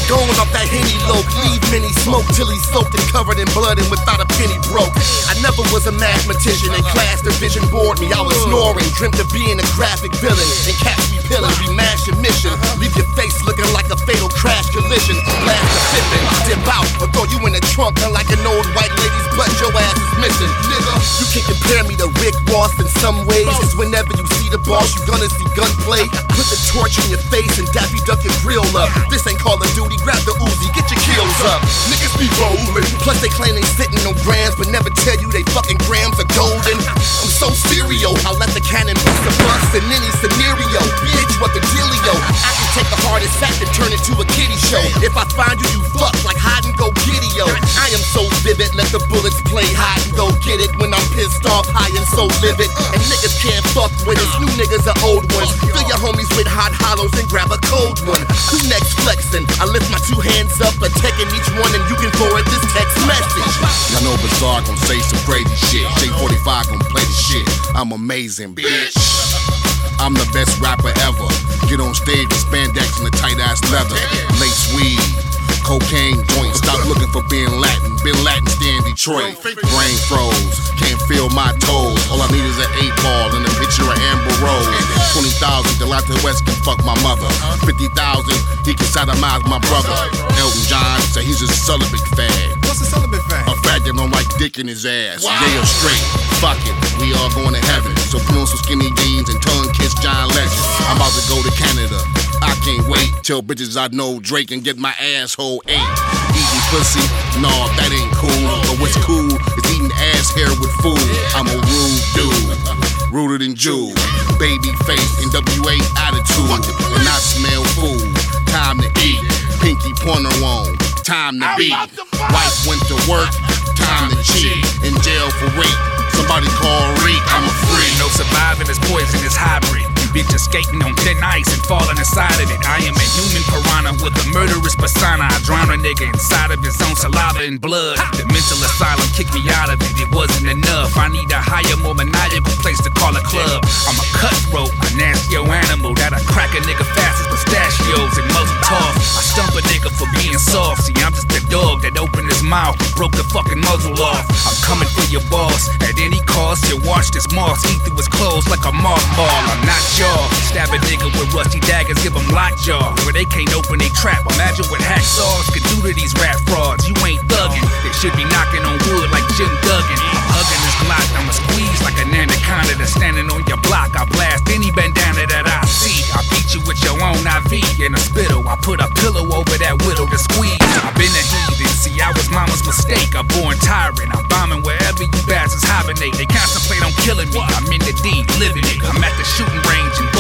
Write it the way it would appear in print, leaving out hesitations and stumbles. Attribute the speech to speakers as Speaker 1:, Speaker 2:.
Speaker 1: Going off that Henny low, leave many smoke till he's soaked and covered in blood and without a penny broke. I never was a mathematician, in class the vision bored me. I was snoring, dreamt of being a graphic villain, and cats be pilling, we mash your mission. Leave your face looking like a fatal crash collision. Blast the flippin', dip out, or throw you in the trunk, unlike an old white lady's butt, your ass is missing. Nigga, you can compare me to Rick Ross in some ways, cause whenever you see the boss, you gonna see gunplay. Put the torch in your face and Daffy Duck your grill up. This ain't Call of Duty, grab the Uzi, get your kills up. Niggas be rolling, plus they claim they sitting on grams, but never tell you they fucking grams are golden. I'm so serial, I'll let the cannon bust a bust in any scenario. Bitch, what the dealio? I can take the hardest act and turn it to a kiddie show. If I find you, you fuck like hide and go giddy-o. I am so vivid, let the bullets play hide and go get it. When I'm pissed off, high and so livid, and niggas can't fuck with us. New niggas are old ones. Fill your homies with hot hollows and grab a cold one. Who next flexing? I lift my two hands up, attacking each one, and you can forward this text message.
Speaker 2: Y'all know Bizarre gon' say some crazy shit. J45 gon' play the shit. I'm amazing, bitch. I'm the best rapper ever. Get on stage with spandex and the tight ass leather. Lace weed, cocaine joint. Stop looking for being Latin. Bin Latin, stay in Detroit. Brain froze, can't feel my toes. All I need is an 8-ball and a picture of Amber Rose. 20,000, Delonte West can fuck my mother. 50,000, he can sodomize my brother. Elton John said he's a celibate fag.
Speaker 3: What's a celibate fag?
Speaker 2: A fag that don't like dick in his ass. Wow. Yeah, straight. Fuck it, we all going to heaven. So put on some skinny jeans and tongue kiss John Legend. I'm about to go to Canada. I can't wait. Tell bitches I know Drake and get my asshole ate. Eating pussy? Nah, that ain't cool. But what's cool is eating ass hair with food. I'm a rude dude, rooted in Jew. Baby face, NWA attitude. And I smell food. Time to eat. Pinky pointer on. Time to beat. Wife went to work. Time to cheat. In jail for rape. Somebody call Reek. I'm a freak.
Speaker 4: No surviving this poison is hybrid. Bitches skating on thin ice and falling inside of it. I am a human piranha with a murderous persona. I drown a nigga inside of his own saliva and blood. The mental asylum kicked me out of it. It wasn't enough. I need a higher, more maniacal place to call a club. I'm a cutthroat, a nasty animal that'll crack a nigga fast as pistachios and muzzle tough. I stump a nigga for being soft. See, I'm just a dog that opened his mouth and broke the fucking muzzle off. I'm coming for your boss at any cost. You watch this moss eat through his clothes like a mothball. I'm not jaw. Stab a nigga with rusty daggers, give them lockjaw where they can't open they trap. Imagine what hacksaws could do to these rap frauds. You ain't thuggin', they should be knocking on wood like Jim Duggan. I'm hugging this Glock, I'ma squeeze like an anaconda that's standing on your block. I blast any bandana that I see. I beat you with your own IV and a spittle. I put a pillow over that widow to squeeze. I've been a heathen, see I was mama's mistake. A born tyrant, I'm bombing wherever you bastards hibernate. They contemplate on killing me, I'm in the D, living it. I'm at the shooting range and